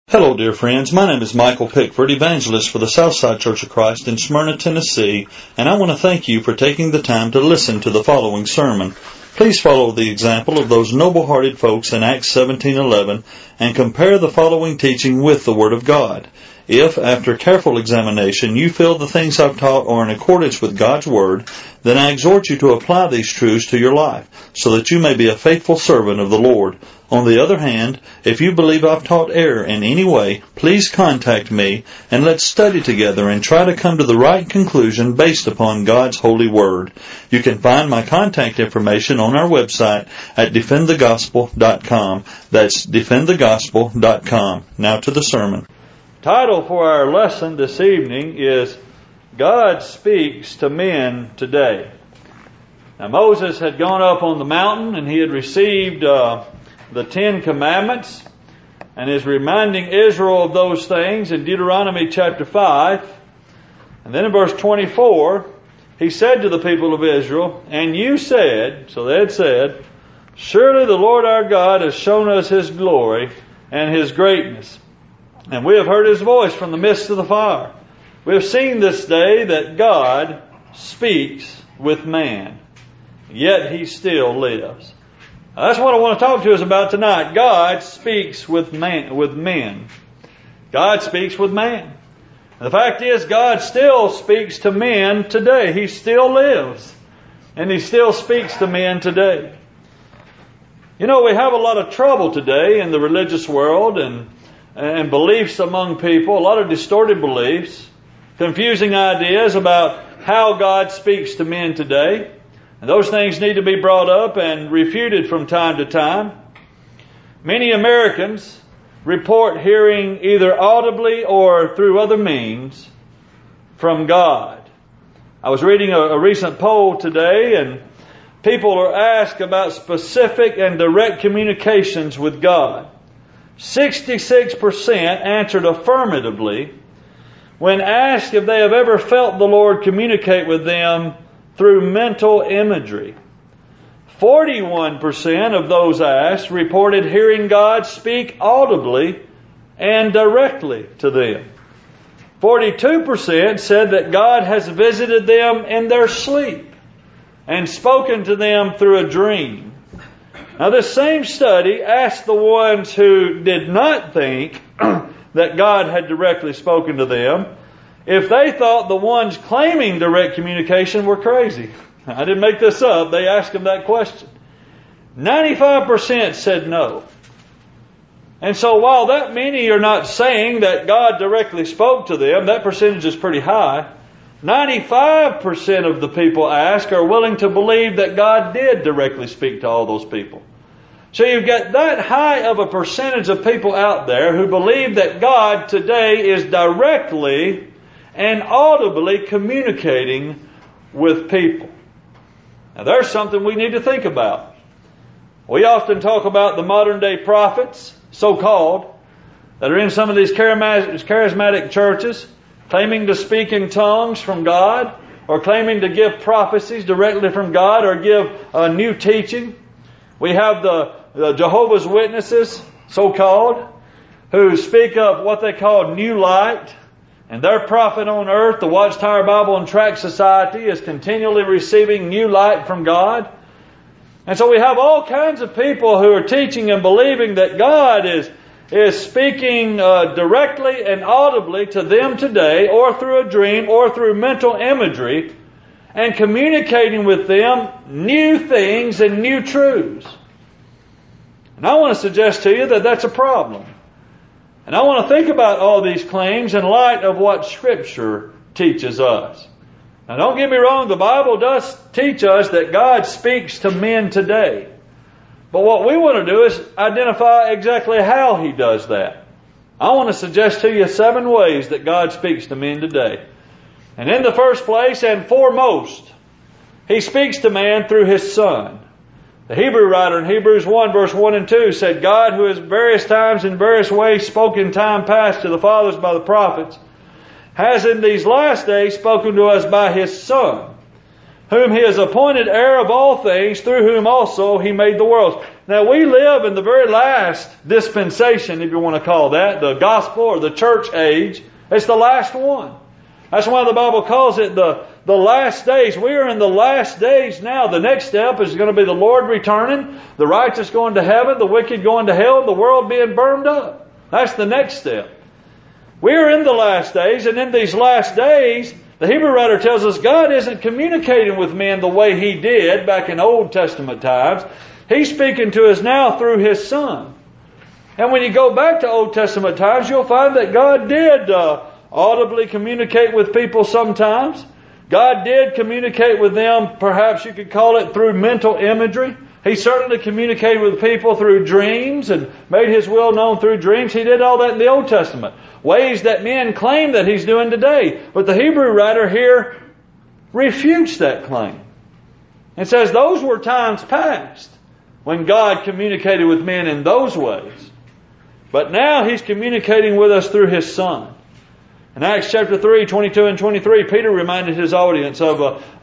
Hello, dear friends. My name is Michael Pickford, evangelist for the Southside Church of Christ in Smyrna, Tennessee, and I want to thank you for taking the time to listen to the following sermon. Please follow the example of those noble-hearted folks in Acts 17:11 and compare the following teaching with the Word of God. If, after careful examination, you feel the things I've taught are in accordance with God's Word, then I exhort you to apply these truths to your life, so that you may be a faithful servant of the Lord. On the other hand, if you believe I've taught error in any way, please contact me, and let's study together and try to come to the right conclusion based upon God's holy Word. You can find my contact information on our website at defendthegospel.com. That's defendthegospel.com. Now to the sermon. Title for our lesson this evening is God Speaks to Men Today. Now Moses had gone up on the mountain and he had received the 10 Commandments and is reminding Israel of those things in Deuteronomy chapter 5. And then in verse 24, he said to the people of Israel, "And you said," so they had said, "Surely the Lord our God has shown us His glory and His greatness. And we have heard His voice from the midst of the fire. We have seen this day that God speaks with man, yet He still lives." Now, that's what I want to talk to us about tonight. God speaks with men. God speaks with man. And the fact is, God still speaks to men today. He still lives. And He still speaks to men today. You know, we have a lot of trouble today in the religious world and beliefs among people, a lot of distorted beliefs, confusing ideas about how God speaks to men today. And those things need to be brought up and refuted from time to time. Many Americans report hearing either audibly or through other means from God. I was reading a recent poll today, and people are asked about specific and direct communications with God. 66% answered affirmatively when asked if they have ever felt the Lord communicate with them through mental imagery. 41% of those asked reported hearing God speak audibly and directly to them. 42% said that God has visited them in their sleep and spoken to them through a dream. Now, this same study asked the ones who did not think that God had directly spoken to them if they thought the ones claiming direct communication were crazy. I didn't make this up. They asked them that question. 95% said no. And so while that many are not saying that God directly spoke to them, that percentage is pretty high. 95% of the people asked are willing to believe that God did directly speak to all those people. So you've got that high of a percentage of people out there who believe that God today is directly and audibly communicating with people. Now there's something we need to think about. We often talk about the modern day prophets, so-called, that are in some of these charismatic churches, claiming to speak in tongues from God, or claiming to give prophecies directly from God, or give a new teaching. We have the Jehovah's Witnesses, so-called, who speak of what they call new light. And their prophet on earth, the Watchtower Bible and Tract Society, is continually receiving new light from God. And so we have all kinds of people who are teaching and believing that God is speaking directly and audibly to them today, or through a dream, or through mental imagery, and communicating with them new things and new truths. And I want to suggest to you that that's a problem. And I want to think about all these claims in light of what Scripture teaches us. Now don't get me wrong, the Bible does teach us that God speaks to men today. But what we want to do is identify exactly how He does that. I want to suggest to you 7 ways that God speaks to men today. And in the first place and foremost, He speaks to man through His Son. The Hebrew writer in Hebrews 1 verse 1 and 2 said, "God, who has various times in various ways spoken in time past to the fathers by the prophets, has in these last days spoken to us by His Son, whom He has appointed heir of all things, through whom also He made the worlds." Now we live in the very last dispensation, if you want to call that, the gospel or the church age. It's the last one. That's why the Bible calls it the last days. We are in the last days now. The next step is going to be the Lord returning, the righteous going to heaven, the wicked going to hell, and the world being burned up. That's the next step. We are in the last days, and in these last days, the Hebrew writer tells us God isn't communicating with men the way He did back in Old Testament times. He's speaking to us now through His Son. And when you go back to Old Testament times, you'll find that God did audibly communicate with people sometimes. God did communicate with them, perhaps you could call it through mental imagery. He certainly communicated with people through dreams and made His will known through dreams. He did all that in the Old Testament. Ways that men claim that He's doing today. But the Hebrew writer here refutes that claim. And says those were times past when God communicated with men in those ways. But now He's communicating with us through His Son. In Acts chapter 3, 22 and 23, Peter reminded his audience of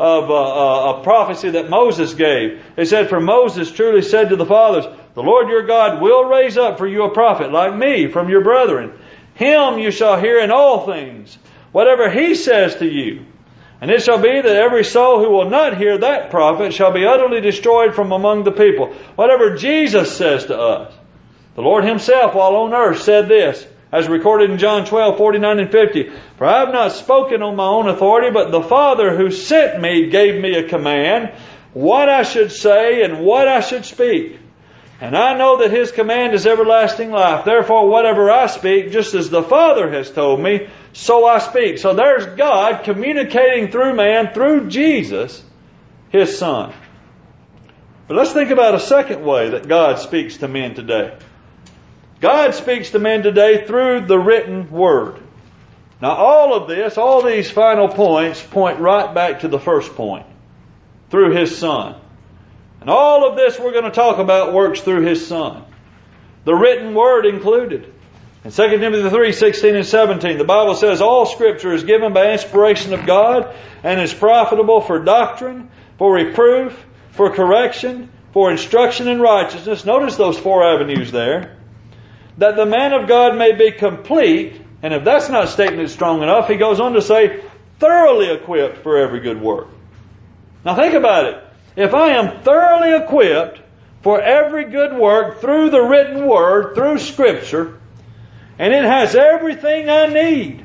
a prophecy that Moses gave. He said, "For Moses truly said to the fathers, the Lord your God will raise up for you a prophet like me from your brethren. Him you shall hear in all things, whatever He says to you. And it shall be that every soul who will not hear that prophet shall be utterly destroyed from among the people." Whatever Jesus says to us. The Lord Himself, while on earth, said this, as recorded in John 12, 49 and 50. "For I have not spoken on my own authority, but the Father who sent me gave me a command, what I should say and what I should speak. And I know that His command is everlasting life. Therefore, whatever I speak, just as the Father has told me, so I speak." So there's God communicating through man, through Jesus, His Son. But let's think about a second way that God speaks to men today. God speaks to men today through the written Word. Now all of this, all these final points, point right back to the first point. Through His Son. And all of this we're going to talk about works through His Son. The written Word included. In 2 Timothy 3, 16 and 17, the Bible says, "All Scripture is given by inspiration of God and is profitable for doctrine, for reproof, for correction, for instruction in righteousness." Notice those four avenues there. "That the man of God may be complete," and if that's not stating it strong enough, he goes on to say, "thoroughly equipped for every good work." Now think about it. If I am thoroughly equipped for every good work through the written Word, through Scripture, and it has everything I need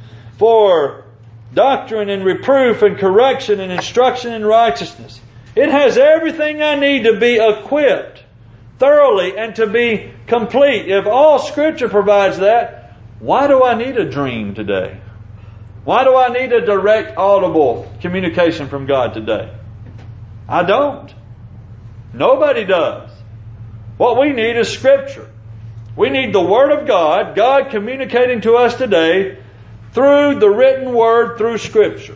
for doctrine and reproof and correction and instruction in righteousness, it has everything I need to be equipped thoroughly and to be complete. If all Scripture provides that, why do I need a dream today? Why do I need a direct, audible communication from God today? I don't. Nobody does. What we need is Scripture. We need the Word of God, God communicating to us today through the written Word, through Scripture.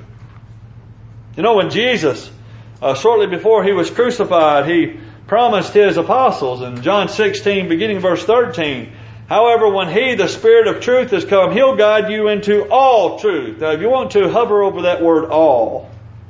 You know, when Jesus, shortly before He was crucified, He promised His apostles in John 16, beginning verse 13, "However, when He, the Spirit of truth, has come, He'll guide you into all truth." Now, if you want to, hover over that word all.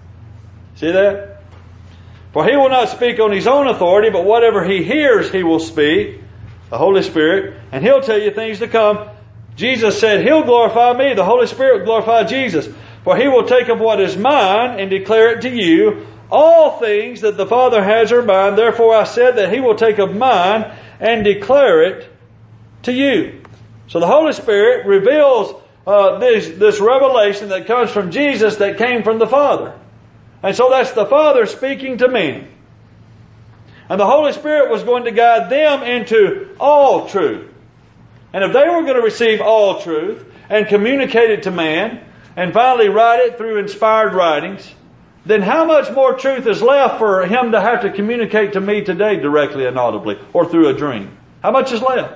See that? "For He will not speak on His own authority, but whatever He hears, He will speak," the Holy Spirit, "and He'll tell you things to come." Jesus said, "He'll glorify me." The Holy Spirit will glorify Jesus. "For He will take of what is mine and declare it to you. All things that the Father has are mine. Therefore I said that He will take of mine and declare it to you." So the Holy Spirit reveals this revelation that comes from Jesus that came from the Father. And so that's the Father speaking to men. And the Holy Spirit was going to guide them into all truth. And if they were going to receive all truth and communicate it to man and finally write it through inspired writings, then how much more truth is left for Him to have to communicate to me today directly and audibly or through a dream? How much is left?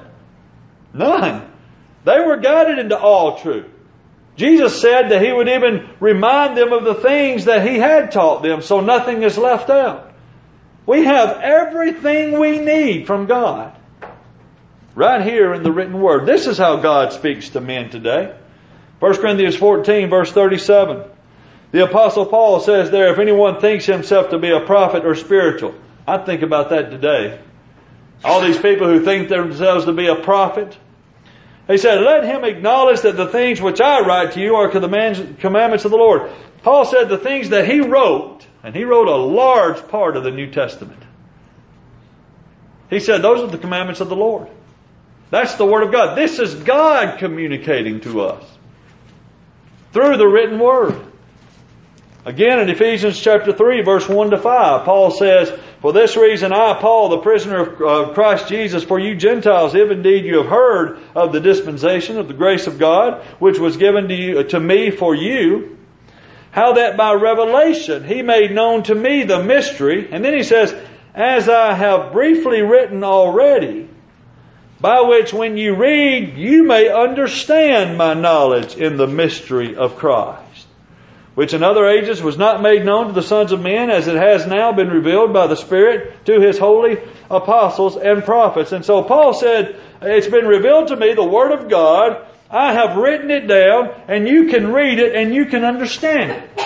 None. They were guided into all truth. Jesus said that He would even remind them of the things that He had taught them, so nothing is left out. We have everything we need from God right here in the written Word. This is how God speaks to men today. 1 Corinthians 14, verse 37. The Apostle Paul says there, "If anyone thinks himself to be a prophet or spiritual," I think about that today. All these people who think themselves to be a prophet. He said, let him acknowledge that the things which I write to you are the commandments of the Lord. Paul said the things that he wrote, and he wrote a large part of the New Testament. He said those are the commandments of the Lord. That's the Word of God. This is God communicating to us through the written Word. Again, in Ephesians chapter 3, verse 1 to 5, Paul says, for this reason I, Paul, the prisoner of Christ Jesus, for you Gentiles, if indeed you have heard of the dispensation of the grace of God, which was given to me for you, how that by revelation He made known to me the mystery. And then he says, as I have briefly written already, by which when you read, you may understand my knowledge in the mystery of Christ, which in other ages was not made known to the sons of men, as it has now been revealed by the Spirit to His holy apostles and prophets. And so Paul said, it's been revealed to me, the Word of God. I have written it down, and you can read it and you can understand it.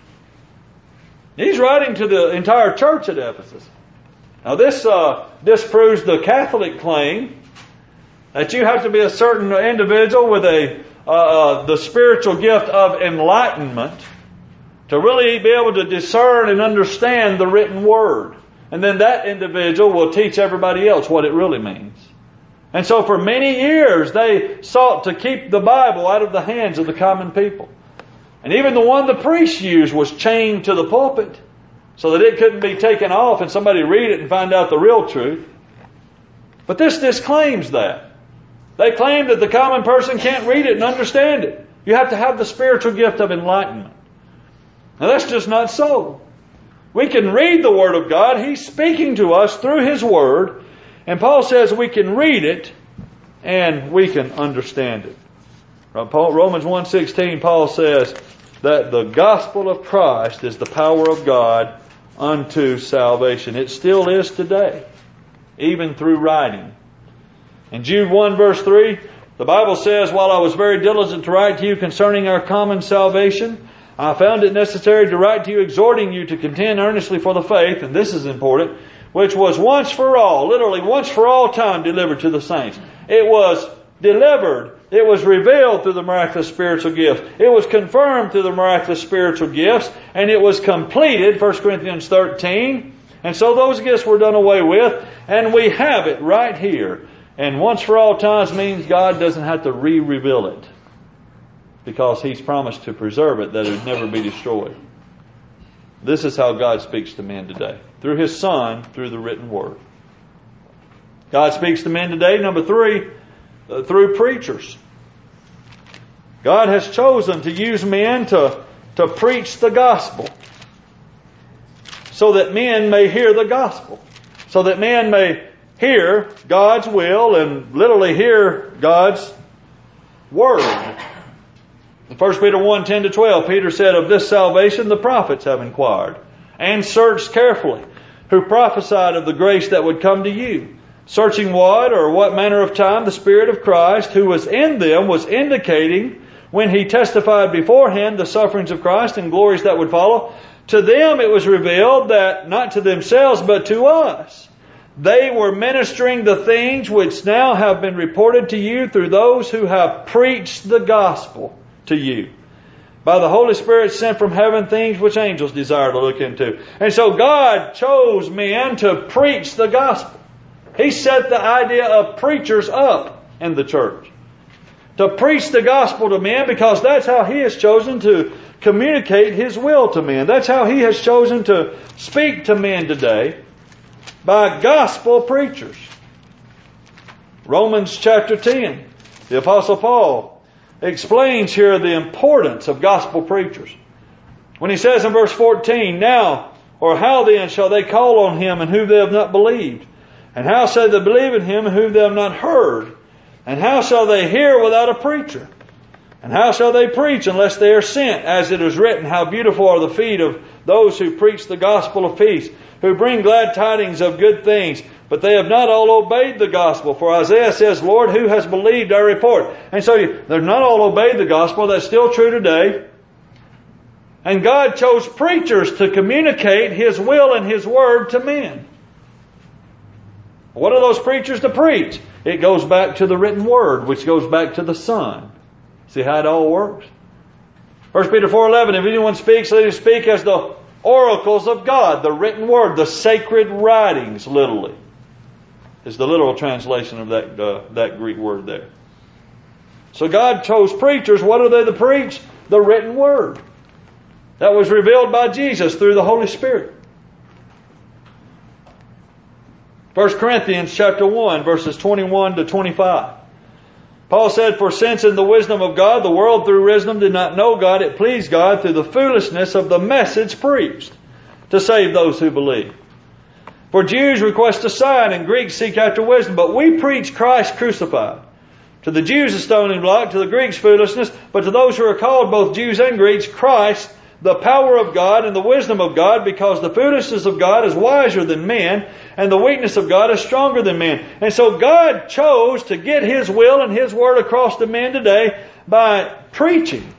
He's writing to the entire church at Ephesus. Now this disproves the Catholic claim that you have to be a certain individual with the spiritual gift of enlightenment to really be able to discern and understand the written Word. And then that individual will teach everybody else what it really means. And so for many years they sought to keep the Bible out of the hands of the common people. And even the one the priests used was chained to the pulpit so that it couldn't be taken off and somebody read it and find out the real truth. But this disclaims that. They claim that the common person can't read it and understand it. You have to have the spiritual gift of enlightenment. Now that's just not so. We can read the Word of God. He's speaking to us through His Word. And Paul says we can read it and we can understand it. Romans 1:16, Paul says that the gospel of Christ is the power of God unto salvation. It still is today, even through writing. In Jude 1 verse 3, the Bible says, while I was very diligent to write to you concerning our common salvation, I found it necessary to write to you exhorting you to contend earnestly for the faith, and this is important, which was once for all, literally once for all time delivered to the saints. It was delivered. It was revealed through the miraculous spiritual gifts. It was confirmed through the miraculous spiritual gifts, and it was completed, 1 Corinthians 13. And so those gifts were done away with, and we have it right here. And once for all times means God doesn't have to re-reveal it, because He's promised to preserve it, that it would never be destroyed. This is how God speaks to men today. Through His Son, through the written Word. God speaks to men today, number 3, through preachers. God has chosen to use men to preach the gospel, so that men may hear the gospel, so that men may hear God's will and literally hear God's Word. In 1 Peter 1:10-12, Peter said, of this salvation the prophets have inquired and searched carefully, who prophesied of the grace that would come to you, searching what or what manner of time the Spirit of Christ, who was in them, was indicating when He testified beforehand the sufferings of Christ and glories that would follow. To them it was revealed that, not to themselves, but to us, they were ministering the things which now have been reported to you through those who have preached the gospel to you, by the Holy Spirit sent from heaven, things which angels desire to look into. And so God chose men to preach the gospel. He set the idea of preachers up in the church, to preach the gospel to men, because that's how He has chosen to communicate His will to men. That's how He has chosen to speak to men today, by gospel preachers. Romans chapter 10, the Apostle Paul explains here the importance of gospel preachers. When he says in verse 14, now, or how then shall they call on Him in whom they have not believed? And how shall they believe in Him in whom they have not heard? And how shall they hear without a preacher? And how shall they preach unless they are sent? As it is written, how beautiful are the feet of those who preach the gospel of peace, who bring glad tidings of good things. But they have not all obeyed the gospel. For Isaiah says, Lord, who has believed our report? And so they've not all obeyed the gospel. That's still true today. And God chose preachers to communicate His will and His word to men. What are those preachers to preach? It goes back to the written word, which goes back to the Son. See how it all works? 1 Peter 4:11, if anyone speaks, let him speak as the oracles of God, the written word, the sacred writings, literally, is the literal translation of that Greek word there. So God chose preachers. What are they to preach? The written word that was revealed by Jesus through the Holy Spirit. 1 Corinthians chapter 1, verses 21 to 25. Paul said, for since in the wisdom of God, the world through wisdom did not know God, it pleased God through the foolishness of the message preached to save those who believe. For Jews request a sign and Greeks seek after wisdom, but we preach Christ crucified. To the Jews a stumbling block, to the Greeks foolishness, but to those who are called, both Jews and Greeks, Christ, the power of God and the wisdom of God, because the foolishness of God is wiser than men, and the weakness of God is stronger than men. And so God chose to get His will and His word across to men today by preaching.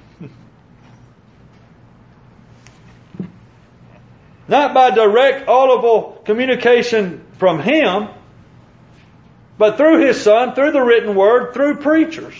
Not by direct audible communication from Him, but through His Son, through the written word, through preachers.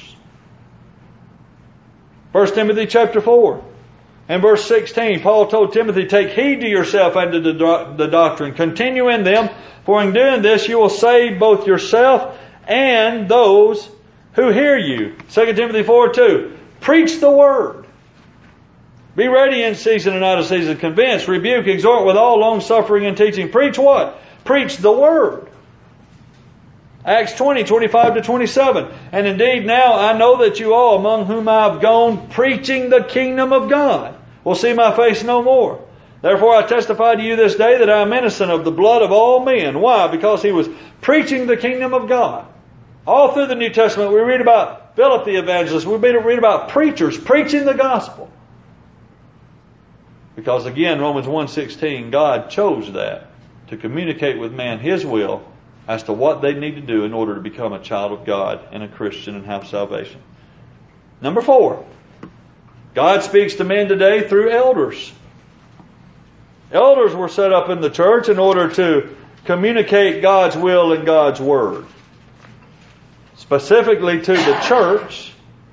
1 Timothy chapter 4 and verse 16, Paul told Timothy, take heed to yourself and to the doctrine. Continue in them, for in doing this you will save both yourself and those who hear you. 2 Timothy 4:2, preach the word. Be ready in season and out of season. Convince, rebuke, exhort with all long suffering and teaching. Preach what? Preach the word. Acts 20, 25 to 27. And indeed now I know that you all, among whom I have gone preaching the kingdom of God, will see my face no more. Therefore I testify to you this day that I am innocent of the blood of all men. Why? Because he was preaching the kingdom of God. All through the New Testament we read about Philip the evangelist. We read about preachers preaching the gospel. Because again, Romans 1:16, God chose that to communicate with man His will as to what they need to do in order to become a child of God and a Christian and have salvation. Number 4, God speaks to men today through elders. Elders were set up in the church in order to communicate God's will and God's word. Specifically to the church,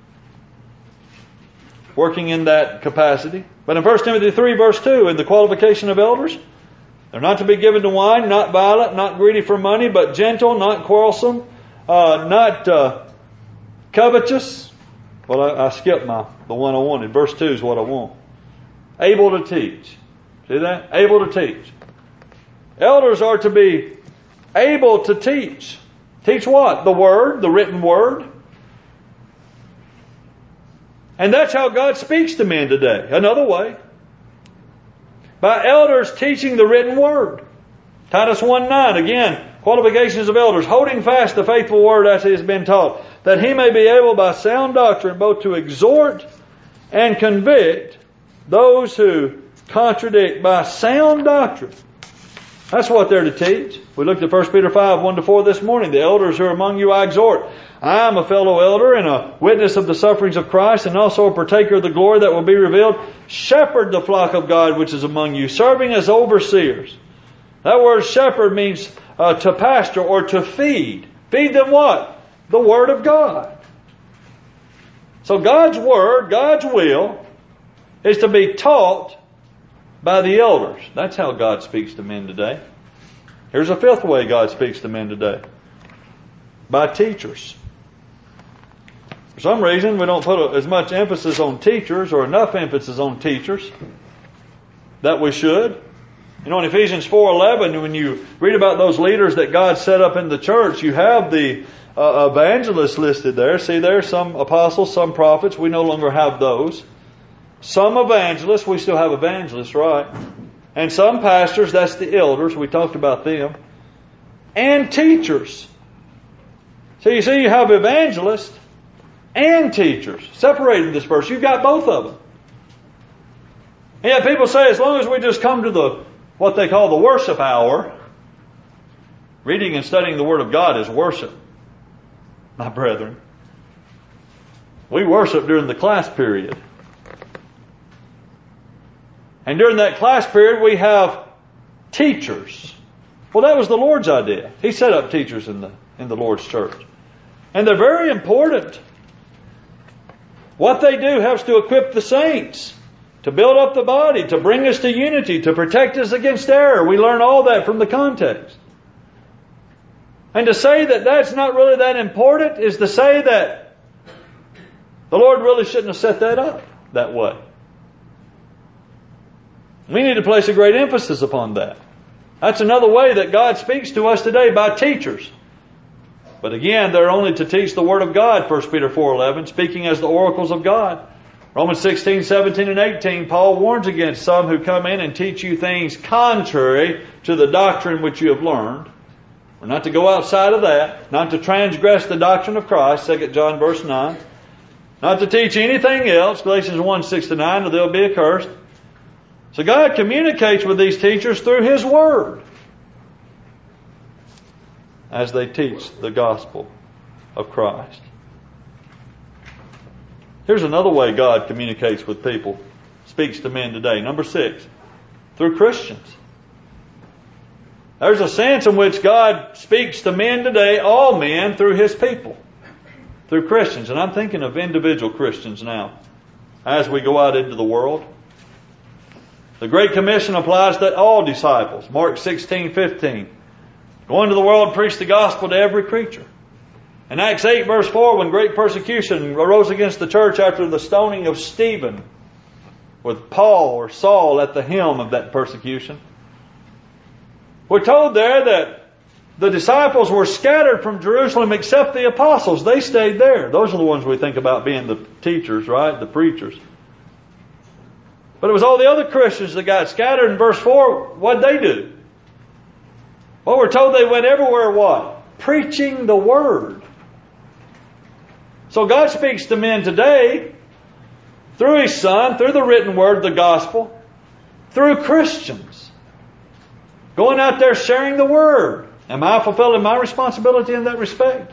working in that capacity. But in 1 Timothy 3 verse 2, in the qualification of elders, they're not to be given to wine, not violent, not greedy for money, but gentle, not quarrelsome, not covetous. Well, I skipped the one I wanted. Verse 2 is what I want. Able to teach. See that? Able to teach. Elders are to be able to teach. Teach what? The Word, the written Word. And that's how God speaks to men today. Another way. By elders teaching the written Word. Titus 1:9, again, qualifications of elders. Holding fast the faithful Word as it has been taught, that he may be able by sound doctrine both to exhort and convict those who contradict by sound doctrine. That's what they're to teach. We looked at 1 Peter 5, 1-4 this morning. The elders who are among you I exhort. I am a fellow elder and a witness of the sufferings of Christ, and also a partaker of the glory that will be revealed. Shepherd the flock of God which is among you, serving as overseers. That word shepherd means to pasture or to feed. Feed them what? The Word of God. So God's Word, God's will, is to be taught by the elders. That's how God speaks to men today. Here's a fifth way God speaks to men today. By teachers. For some reason, we don't put as much emphasis on teachers or enough emphasis on teachers that we should. You know, in Ephesians 4:11, when you read about those leaders that God set up in the church, you have the evangelists listed there. See there, some apostles, some prophets. We no longer have those. Some evangelists, we still have evangelists, right? And some pastors, that's the elders. We talked about them. And teachers. So you see, you have evangelists and teachers separated in this verse. You've got both of them. And yet people say as long as we just come to what they call the worship hour, reading and studying the Word of God is worship. My brethren, we worship during the class period. And during that class period we have teachers Well, that was the Lord's idea. He set up teachers in the Lord's church. And they're very important. What they do helps to equip the saints, to build up the body, to bring us to unity, to protect us against error. We learn all that from the context. And to say that that's not really that important is to say that the Lord really shouldn't have set that up that way. We need to place a great emphasis upon that. That's another way that God speaks to us today, by teachers. But again, they're only to teach the Word of God, 1 Peter 4:11, speaking as the oracles of God. Romans 16, 17, and 18, Paul warns against some who come in and teach you things contrary to the doctrine which you have learned. We're not to go outside of that, not to transgress the doctrine of Christ, 2 John verse 9. Not to teach anything else, Galatians 1, 6 to 9, or they'll be accursed. So God communicates with these teachers through His Word as they teach the gospel of Christ. Here's another way God communicates with people, speaks to men today. Number 6, through Christians. There's a sense in which God speaks to men today, all men, through His people, through Christians. And I'm thinking of individual Christians now, as we go out into the world. The Great Commission applies to all disciples. Mark 16:15. Go into the world and preach the gospel to every creature. In Acts 8 verse 4, when great persecution arose against the church after the stoning of Stephen, with Paul or Saul at the helm of that persecution, we're told there that the disciples were scattered from Jerusalem except the apostles. They stayed there. Those are the ones we think about being the teachers, right? The preachers. But it was all the other Christians that got scattered. In verse 4, what'd they do? Well, we're told they went everywhere, what? Preaching the Word. So God speaks to men today through His Son, through the written Word, the gospel, through Christians. Going out there sharing the Word. Am I fulfilling my responsibility in that respect?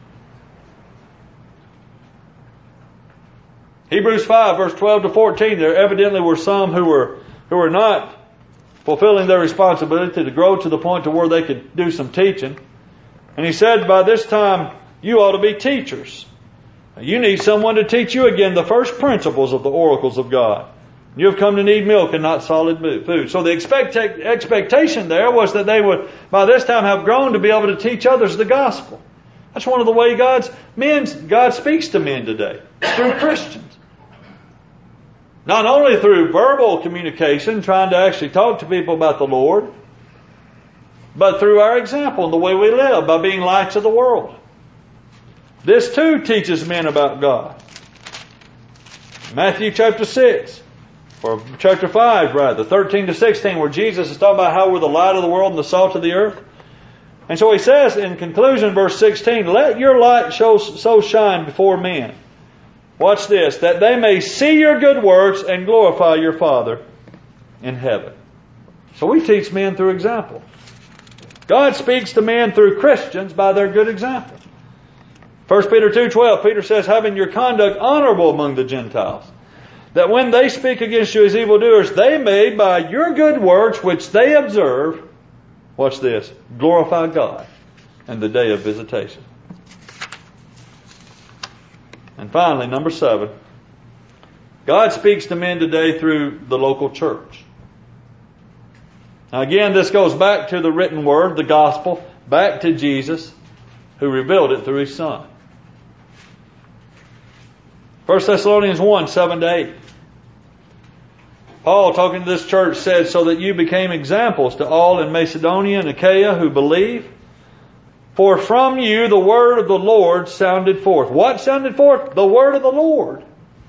Hebrews 5 verse 12 to 14, there evidently were some who were not fulfilling their responsibility to grow to the point to where they could do some teaching. And he said, by this time you ought to be teachers. You need someone to teach you again the first principles of the oracles of God. You have come to need milk and not solid food. So the expectation there was that they would by this time have grown to be able to teach others the gospel. That's one of the ways God speaks to men today, through Christians. Not only through verbal communication, trying to actually talk to people about the Lord, but through our example and the way we live, by being lights of the world. This too teaches men about God. Matthew chapter 6, or chapter 5 rather, 13 to 16, where Jesus is talking about how we're the light of the world and the salt of the earth. And so He says in conclusion, verse 16, let your light so shine before men. Watch this, that they may see your good works and glorify your Father in heaven. So we teach men through example. God speaks to men through Christians by their good example. 1 Peter 2:12, Peter says, having your conduct honorable among the Gentiles, that when they speak against you as evildoers, they may, by your good works which they observe, watch this, glorify God in the day of visitation. And finally, number 7, God speaks to men today through the local church. Now again, this goes back to the written Word, the gospel, back to Jesus, who revealed it through His Son. 1 Thessalonians 1, 7 to 8. Paul, talking to this church, said, so that you became examples to all in Macedonia and Achaia who believe. For from you the word of the Lord sounded forth. What sounded forth? The word of the Lord.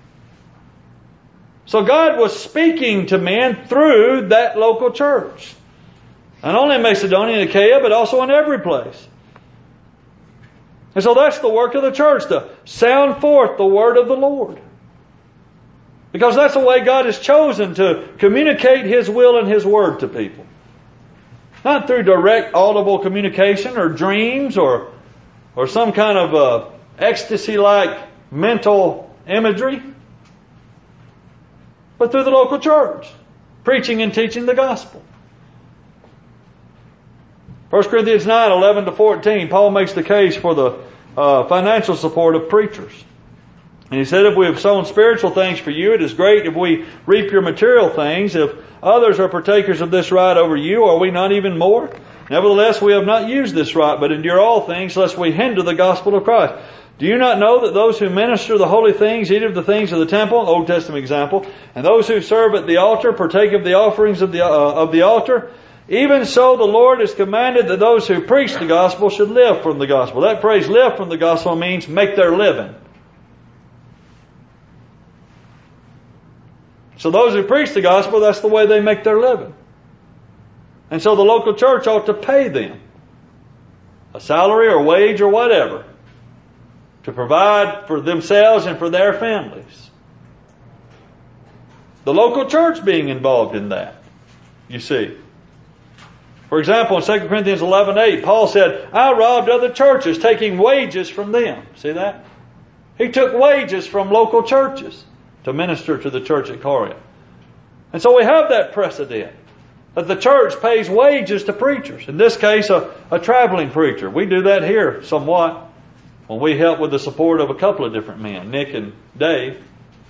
So God was speaking to men through that local church. Not only in Macedonia and Achaia, but also in every place. And so that's the work of the church, to sound forth the word of the Lord. Because that's the way God has chosen to communicate His will and His word to people. Not through direct audible communication or dreams or some kind of ecstasy-like mental imagery, but through the local church, preaching and teaching the gospel. 1 Corinthians 9, 11 to 14, Paul makes the case for the financial support of preachers. And he said, if we have sown spiritual things for you, it is great if we reap your material things. If others are partakers of this right over you, are we not even more? Nevertheless, we have not used this right, but endure all things, lest we hinder the gospel of Christ. Do you not know that those who minister the holy things eat of the things of the temple, Old Testament example, and those who serve at the altar partake of the offerings of the altar? Even so, the Lord has commanded that those who preach the gospel should live from the gospel. That phrase, live from the gospel, means make their living. So those who preach the gospel, that's the way they make their living. And so the local church ought to pay them a salary or wage or whatever to provide for themselves and for their families. The local church being involved in that, you see. For example, in 2 Corinthians 11:8, Paul said, I robbed other churches, taking wages from them. See that? He took wages from local churches to minister to the church at Corinth. And so we have that precedent, that the church pays wages to preachers. In this case, a traveling preacher. We do that here somewhat when we help with the support of a couple of different men, Nick and Dave.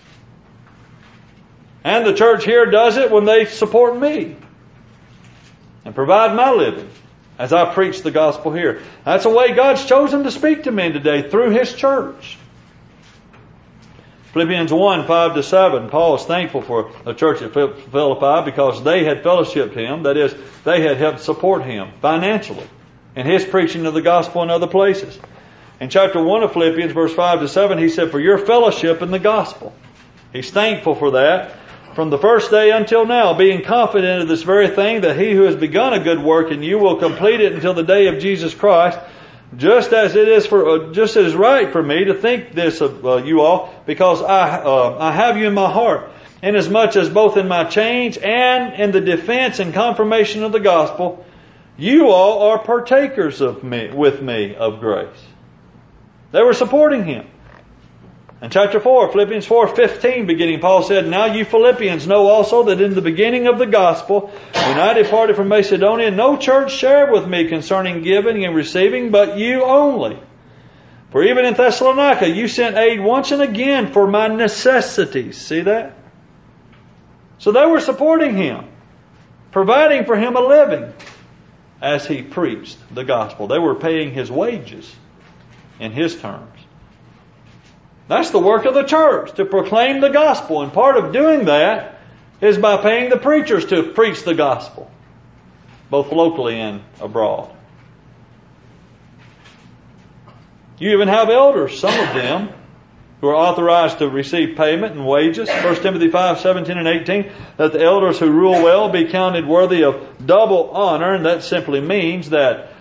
And the church here does it when they support me and provide my living as I preach the gospel here. That's a way God's chosen to speak to men today, through His church. Philippians 1, 5 to 7, Paul is thankful for the church at Philippi because they had fellowshipped him. That is, they had helped support him financially in his preaching of the gospel in other places. In chapter 1 of Philippians, verse 5 to 7, he said, for your fellowship in the gospel. He's thankful for that from the first day until now, being confident of this very thing, that he who has begun a good work in you will complete it until the day of Jesus Christ. Just as it is right for me to think this of you all, because I have you in my heart, inasmuch as both in my chains and in the defense and confirmation of the gospel, you all are partakers with me of grace. They were supporting him. In chapter 4, Philippians 4:15 beginning, Paul said, now you Philippians know also that in the beginning of the gospel, when I departed from Macedonia, no church shared with me concerning giving and receiving, but you only. For even in Thessalonica, you sent aid once and again for my necessities. See that? So they were supporting him, providing for him a living as he preached the gospel. They were paying his wages in his terms. That's the work of the church, to proclaim the gospel. And part of doing that is by paying the preachers to preach the gospel, both locally and abroad. You even have elders, some of them, who are authorized to receive payment and wages. 1 Timothy 5:17 and 18, that the elders who rule well be counted worthy of double honor. And that simply means that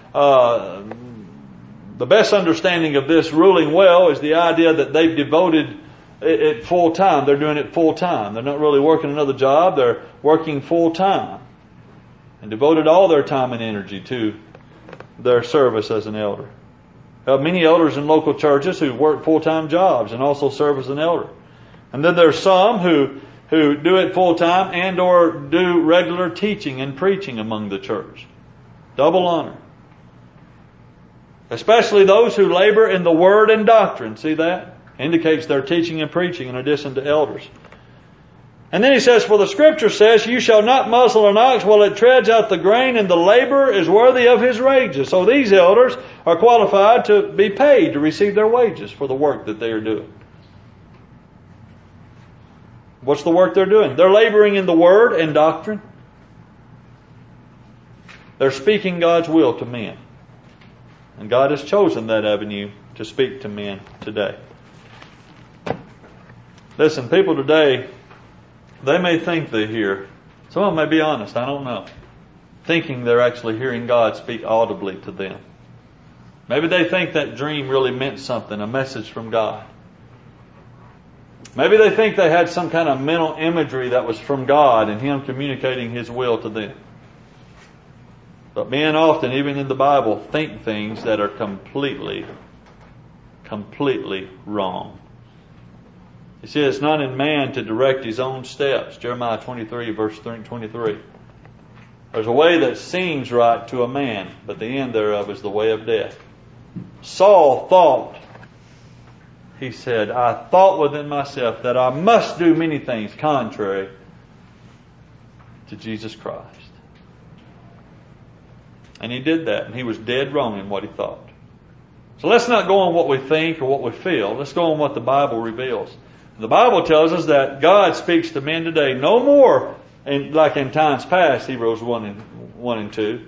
the best understanding of this ruling well is the idea that they've devoted it full time. They're doing it full time. They're not really working another job. They're working full time and devoted all their time and energy to their service as an elder. There are many elders in local churches who work full-time jobs and also serve as an elder. And then there's some who do it full-time and or do regular teaching and preaching among the church. Double honor. Especially those who labor in the word and doctrine. See that? Indicates they're teaching and preaching in addition to elders. And then he says, for the scripture says, you shall not muzzle an ox while it treads out the grain, and the laborer is worthy of his wages. So these elders are qualified to be paid, to receive their wages for the work that they are doing. What's the work they're doing? They're laboring in the word and doctrine. They're speaking God's will to men. And God has chosen that avenue to speak to men today. Listen, people today, they may think they hear. Some of them may be honest, I don't know. Thinking they're actually hearing God speak audibly to them. Maybe they think that dream really meant something, a message from God. Maybe they think they had some kind of mental imagery that was from God and Him communicating His will to them. But men often, even in the Bible, think things that are completely wrong. You see, it's not in man to direct his own steps. Jeremiah 23, verse 23. There's a way that seems right to a man, but the end thereof is the way of death. Saul thought, he said, I thought within myself that I must do many things contrary to Jesus Christ. And he did that, and he was dead wrong in what he thought. So let's not go on what we think or what we feel. Let's go on what the Bible reveals. The Bible tells us that God speaks to men today no more like in times past, Hebrews 1 and 2,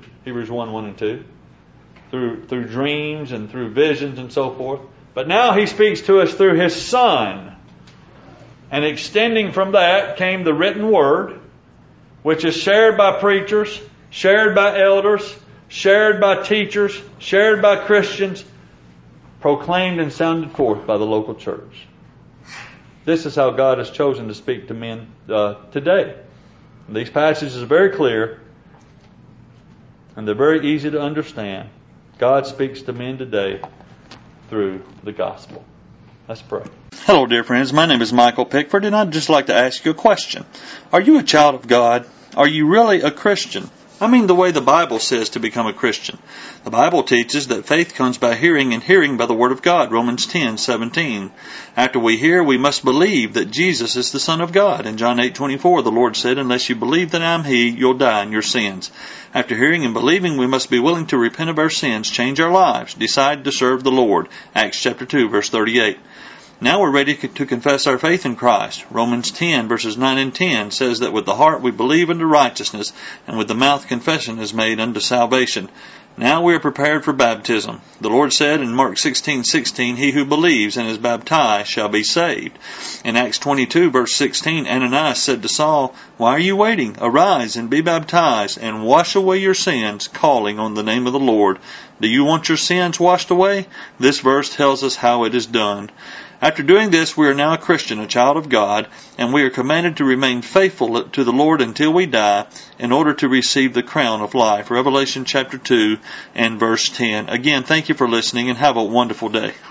through dreams and through visions and so forth. But now He speaks to us through His Son. And extending from that came the written Word, which is shared by preachers, shared by elders, shared by teachers, shared by Christians, proclaimed and sounded forth by the local church. This is how God has chosen to speak to men today. These passages are very clear, and they're very easy to understand. God speaks to men today through the gospel. Let's pray. Hello, dear friends. My name is Michael Pickford, and I'd just like to ask you a question. Are you a child of God? Are you really a Christian? I mean the way the Bible says to become a Christian. The Bible teaches that faith comes by hearing, and hearing by the Word of God, Romans 10:17. After we hear, we must believe that Jesus is the Son of God. In John 8:24, the Lord said, unless you believe that I am He, you'll die in your sins. After hearing and believing, we must be willing to repent of our sins, change our lives, decide to serve the Lord. Acts chapter 2, verse 38. Now we're ready to confess our faith in Christ. Romans 10, verses 9 and 10 says that with the heart we believe unto righteousness, and with the mouth confession is made unto salvation. Now we are prepared for baptism. The Lord said in Mark 16:16, he who believes and is baptized shall be saved. In Acts 22, verse 16, Ananias said to Saul, why are you waiting? Arise and be baptized, and wash away your sins, calling on the name of the Lord. Do you want your sins washed away? This verse tells us how it is done. After doing this, we are now a Christian, a child of God, and we are commanded to remain faithful to the Lord until we die in order to receive the crown of life. Revelation chapter 2 and verse 10. Again, thank you for listening, and have a wonderful day.